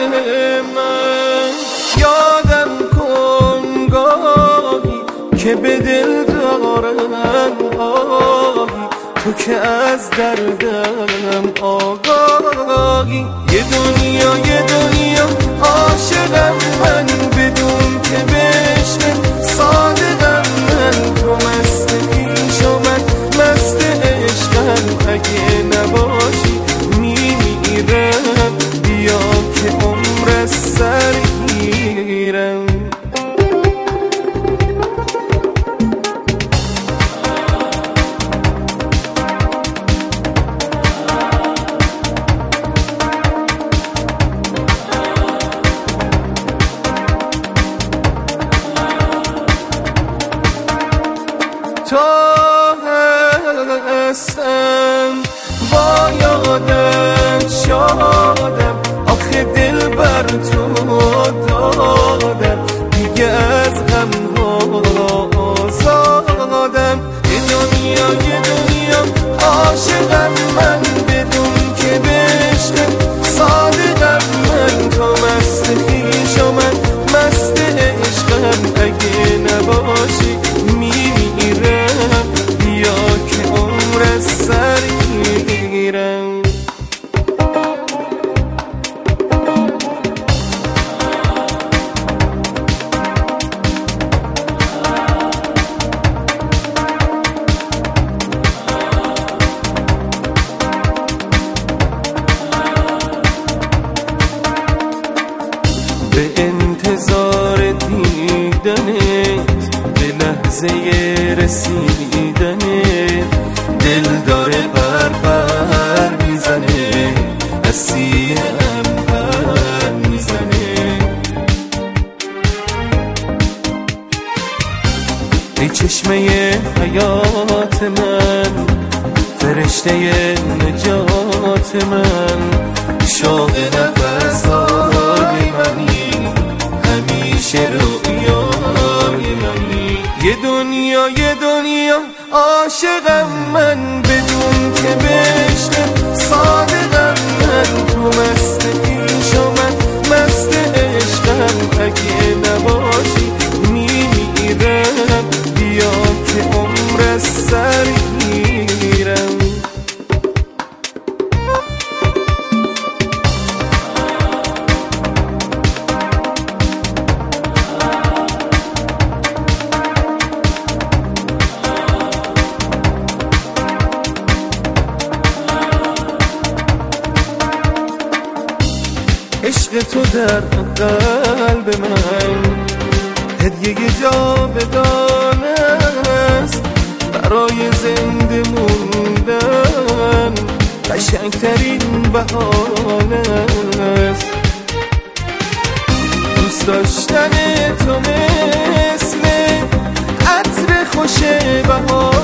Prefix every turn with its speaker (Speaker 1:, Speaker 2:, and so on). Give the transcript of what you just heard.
Speaker 1: من. یادم کن گاهی که به دل دارم آهی، تو که از دردم آگاهی. یه دنیا عاشقم من، بدون که بشنم صادقم من. تو مست پیش و من مست عشقم، اگه نباشی میمیرم. بیا که عمر از سر گیرم. تو هستم با یادت شادم، آخه دل بر تو دادم، دیگه از غم آزادم. یه دنیا عاشقم من، بدون که بشنم صادقم من. تو مست خویش و من مست عشقم، اگه نباشی میمیرم. بیا که عمر از سر گیرم. به انتظار دیدنت، به لحظه رسیدنت، دل داره بر میزنه، از سینه‌ام پر میزنه. ای چشمه حیات من، فرشته نجات من، شوق نفس‌های منی، همیشه رویای منی. یه دنیا عاشقم من، بدون که بشنم صادقم من. تو مست پیش و من مست عشقم، اگه نباشی میمیرم. بیا که عمر از سر گیرم. عشق تو در قلب من، هدیه جاودان است، برای زنده موندن قشنگترین بهانه است. دوست داشتن تو مثل عطر خوش بهار،